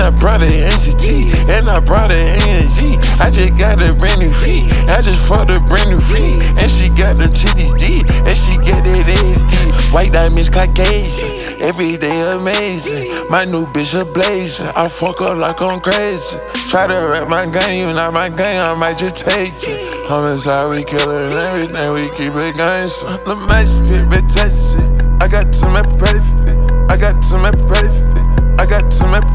I brought an NCT, and I brought an ANG. I just got a brand new feet, I just fucked a brand new feet. And she got them titties deep, and she get that ass deep. White diamonds Caucasian, every day amazing. My new bitch a blazing, I fuck up like I'm crazy. Try to rap my gang, you not my gang, I might just take it. Homicide, we kill it and everything, we keep it gangsta. The mice spit, but touch it. I got to my perfect, I got to my perfect, I got to my